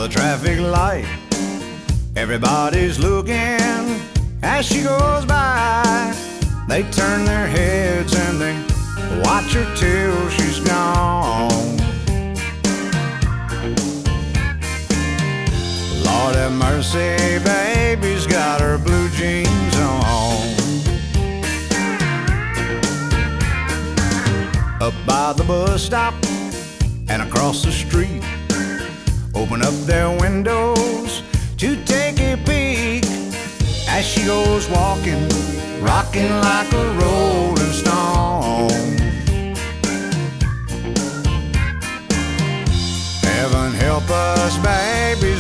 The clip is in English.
the traffic light. Everybody's looking as she goes by. They turn their heads and they watch her till she's gone. Lord have mercy, baby's got her blue jeans on. Up by the bus stop and across the street, open up their windows to take a peek as she goes walking, rocking like a rolling stone. Heaven help us, baby's